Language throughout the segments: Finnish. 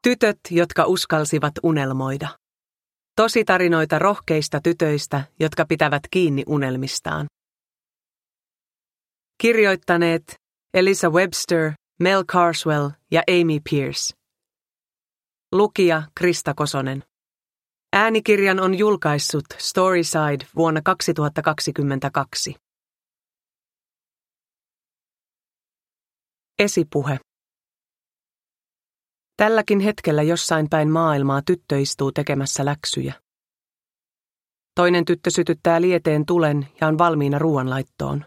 Tytöt, jotka uskalsivat unelmoida. Tositarinoita rohkeista tytöistä, jotka pitävät kiinni unelmistaan. Kirjoittaneet Elisa Webster, Mel Carswell ja Amy Pierce. Lukija Krista Kosonen. Äänikirjan on julkaissut Storyside vuonna 2022. Esipuhe. Tälläkin hetkellä jossain päin maailmaa tyttö istuu tekemässä läksyjä. Toinen tyttö sytyttää lieteen tulen ja on valmiina ruoanlaittoon.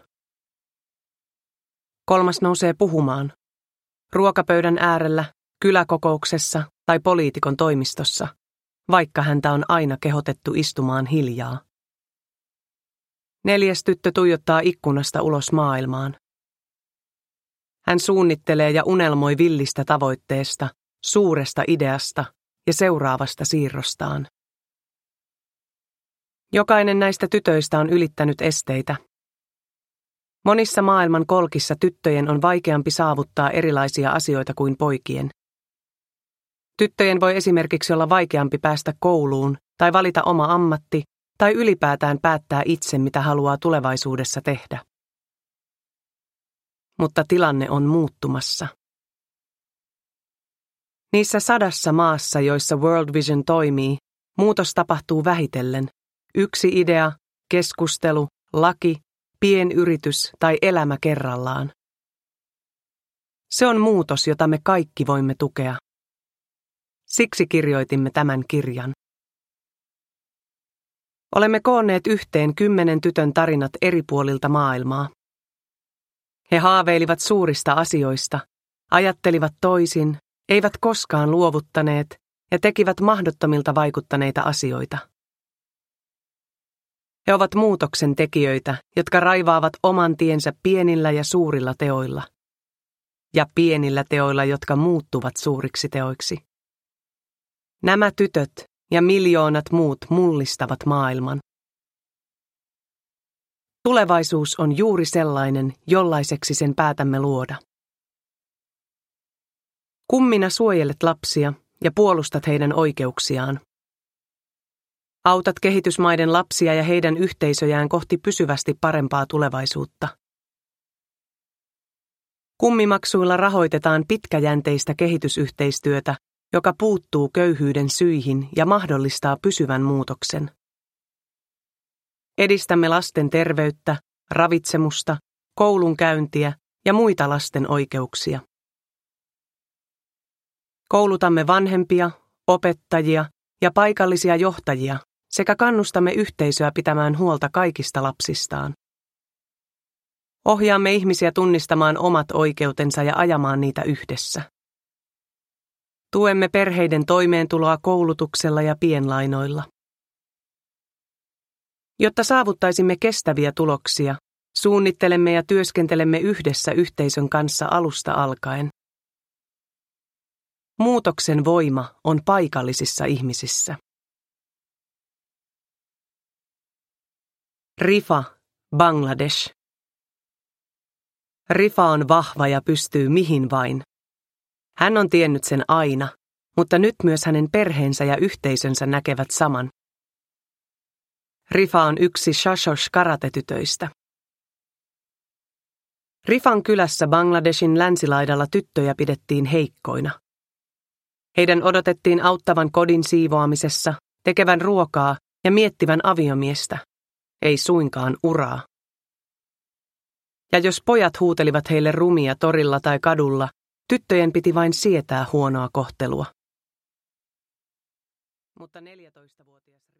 Kolmas nousee puhumaan. Ruokapöydän äärellä, kyläkokouksessa tai poliitikon toimistossa, vaikka häntä on aina kehotettu istumaan hiljaa. Neljäs tyttö tuijottaa ikkunasta ulos maailmaan. Hän suunnittelee ja unelmoi villistä tavoitteesta, suuresta ideasta ja seuraavasta siirrostaan. Jokainen näistä tytöistä on ylittänyt esteitä. Monissa maailman kolkissa tyttöjen on vaikeampi saavuttaa erilaisia asioita kuin poikien. Tyttöjen voi esimerkiksi olla vaikeampi päästä kouluun tai valita oma ammatti tai ylipäätään päättää itse, mitä haluaa tulevaisuudessa tehdä. Mutta tilanne on muuttumassa. Niissä 100 maassa, joissa World Vision toimii, muutos tapahtuu vähitellen. Yksi idea, keskustelu, laki, pienyritys tai elämä kerrallaan. Se on muutos, jota me kaikki voimme tukea. Siksi kirjoitimme tämän kirjan. Olemme koonneet yhteen 10 tytön tarinat eri puolilta maailmaa. He haaveilivat suurista asioista, ajattelivat toisin, eivät koskaan luovuttaneet ja tekivät mahdottomilta vaikuttaneita asioita. He ovat muutoksen tekijöitä, jotka raivaavat oman tiensä pienillä ja suurilla teoilla. Ja pienillä teoilla, jotka muuttuvat suuriksi teoiksi. Nämä tytöt ja miljoonat muut mullistavat maailman. Tulevaisuus on juuri sellainen, jollaiseksi sen päätämme luoda. Kummina suojelet lapsia ja puolustat heidän oikeuksiaan. Autat kehitysmaiden lapsia ja heidän yhteisöjään kohti pysyvästi parempaa tulevaisuutta. Kummimaksuilla rahoitetaan pitkäjänteistä kehitysyhteistyötä, joka puuttuu köyhyyden syihin ja mahdollistaa pysyvän muutoksen. Edistämme lasten terveyttä, ravitsemusta, koulunkäyntiä ja muita lasten oikeuksia. Koulutamme vanhempia, opettajia ja paikallisia johtajia sekä kannustamme yhteisöä pitämään huolta kaikista lapsistaan. Ohjaamme ihmisiä tunnistamaan omat oikeutensa ja ajamaan niitä yhdessä. Tuemme perheiden toimeentuloa koulutuksella ja pienlainoilla. Jotta saavuttaisimme kestäviä tuloksia, suunnittelemme ja työskentelemme yhdessä yhteisön kanssa alusta alkaen. Muutoksen voima on paikallisissa ihmisissä. Rifa, Bangladesh. Rifa on vahva ja pystyy mihin vain. Hän on tiennyt sen aina, mutta nyt myös hänen perheensä ja yhteisönsä näkevät saman. Rifa on yksi Shashosh-karatetytöistä. Rifan kylässä Bangladeshin länsilaidalla tyttöjä pidettiin heikkoina. Heidän odotettiin auttavan kodin siivoamisessa, tekevän ruokaa ja miettivän aviomiestä, ei suinkaan uraa. Ja jos pojat huutelivat heille rumia torilla tai kadulla, tyttöjen piti vain sietää huonoa kohtelua. Mutta 14-vuotias